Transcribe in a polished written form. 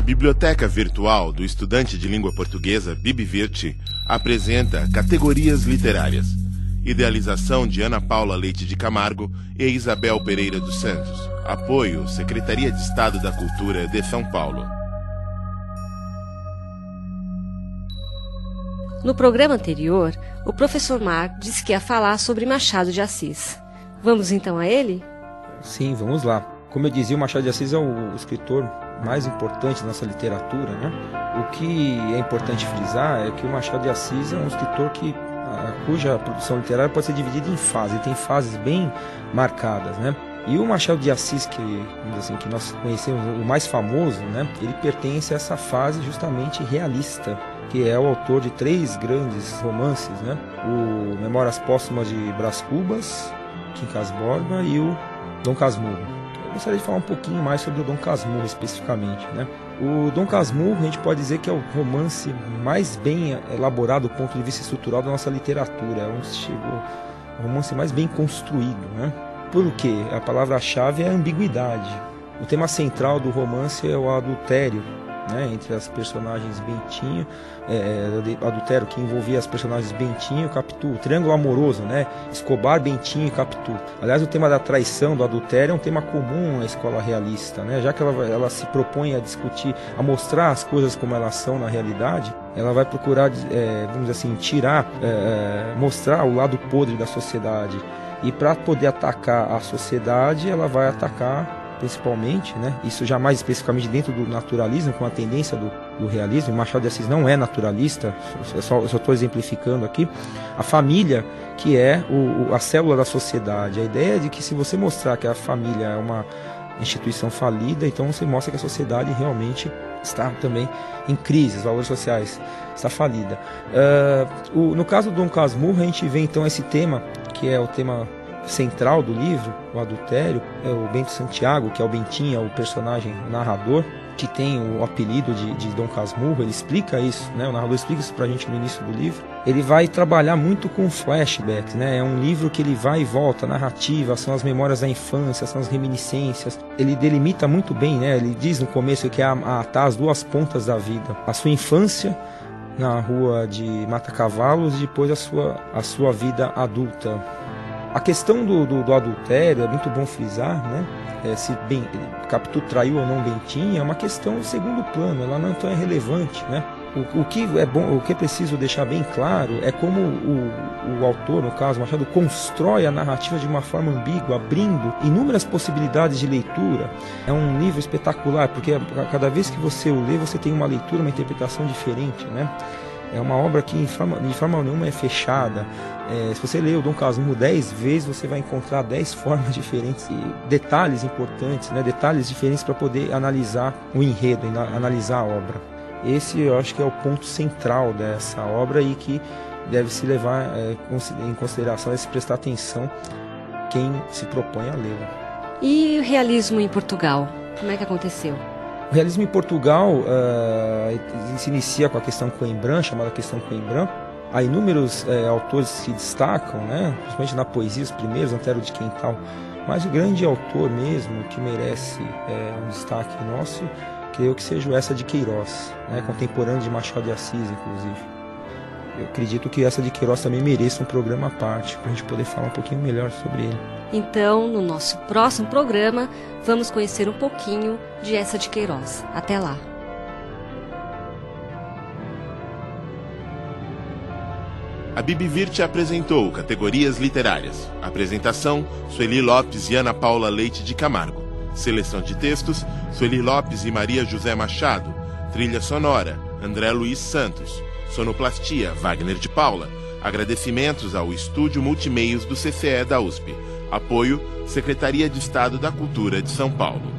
Biblioteca Virtual do Estudante de Língua Portuguesa, BibVirt, apresenta Categorias Literárias. Idealização de Ana Paula Leite de Camargo e Isabel Pereira dos Santos. Apoio, Secretaria de Estado da Cultura de São Paulo. No programa anterior, o professor Marco disse que ia falar sobre Machado de Assis. Vamos então a ele? Sim, vamos lá. Como eu dizia, o Machado de Assis é o escritor mais importante da nossa literatura, né? O que é importante frisar é que o Machado de Assis é um escritor cuja produção literária pode ser dividida em fases, ele tem fases bem marcadas, né? E o Machado de Assis, que nós conhecemos, o mais famoso, né? Ele pertence a essa fase justamente realista, que é o autor de 3 grandes romances, né? O Memórias Póstumas de Brás Cubas, Quincas Borba e o Dom Casmurro. Eu gostaria de falar um pouquinho mais sobre o Dom Casmurro especificamente, né? O Dom Casmurro, a gente pode dizer que é o romance mais bem elaborado do ponto de vista estrutural da nossa literatura. É o romance mais bem construído, né? Por quê? A palavra-chave é a ambiguidade. O tema central do romance é o adultério, né, entre as personagens Bentinho, adultério que envolvia as personagens Bentinho e Capitu, o triângulo amoroso, né, Escobar, Bentinho e Capitu. Aliás, o tema da traição, do adultério, é um tema comum à escola realista, né, já que ela se propõe a discutir, a mostrar as coisas como elas são na realidade, ela vai procurar, vamos dizer assim, mostrar o lado podre da sociedade. E para poder atacar a sociedade, ela vai atacar principalmente, né? Isso já mais especificamente dentro do naturalismo, com a tendência do realismo. Machado de Assis não é naturalista, eu só estou exemplificando aqui. A família, que é a célula da sociedade. A ideia é de que se você mostrar que a família é uma instituição falida, então você mostra que a sociedade realmente está também em crise, os valores sociais está falida. No caso do Dom Casmurro, a gente vê então esse tema, que é o tema central do livro, o adultério. É o Bento Santiago, que é o Bentinho, é o personagem narrador, que tem o apelido de Dom Casmurro. Ele explica isso, né? O narrador explica isso pra gente no início do livro. Ele vai trabalhar muito com flashbacks, né? É um livro que ele vai e volta, narrativa, são as memórias da infância, são as reminiscências. Ele delimita muito bem, né? Ele diz no começo que é atar as 2 pontas da vida. A sua infância na rua de Mata-Cavalos e depois a sua vida adulta. A questão do adultério, é muito bom frisar, né? Se Capitu traiu ou não Bentinho é uma questão de segundo plano, ela não é tão relevante, né? O que é preciso deixar bem claro é como o autor, no caso Machado, constrói a narrativa de uma forma ambígua, abrindo inúmeras possibilidades de leitura. É um livro espetacular, porque cada vez que você o lê, você tem uma leitura, uma interpretação diferente, né? É uma obra que de forma nenhuma é fechada. Se você ler o Dom Casmurro 10 vezes, você vai encontrar 10 formas diferentes e detalhes importantes, né? Detalhes diferentes para poder analisar o enredo, analisar a obra. Esse eu acho que é o ponto central dessa obra e que deve se levar em consideração, deve se prestar atenção quem se propõe a lê-la. E o realismo em Portugal? Como é que aconteceu? O realismo em Portugal se inicia com a questão Coimbra, chamada questão Coimbra. Há inúmeros autores que se destacam, né? Principalmente na poesia, os primeiros, Antero de Quental. Mas o grande autor mesmo, que merece um destaque nosso, creio que seja o Eça de Queiroz, né? Contemporâneo de Machado de Assis, inclusive. Eu acredito que Eça de Queiroz também mereça um programa à parte, para a gente poder falar um pouquinho melhor sobre ele. Então, no nosso próximo programa, vamos conhecer um pouquinho de Eça de Queiroz. Até lá! A BibVirt apresentou Categorias Literárias. Apresentação, Sueli Lopes e Ana Paula Leite de Camargo. Seleção de textos, Sueli Lopes e Maria José Machado. Trilha sonora, André Luiz Santos. Sonoplastia, Wagner de Paula. Agradecimentos ao Estúdio Multimeios do CCE da USP. Apoio, Secretaria de Estado da Cultura de São Paulo.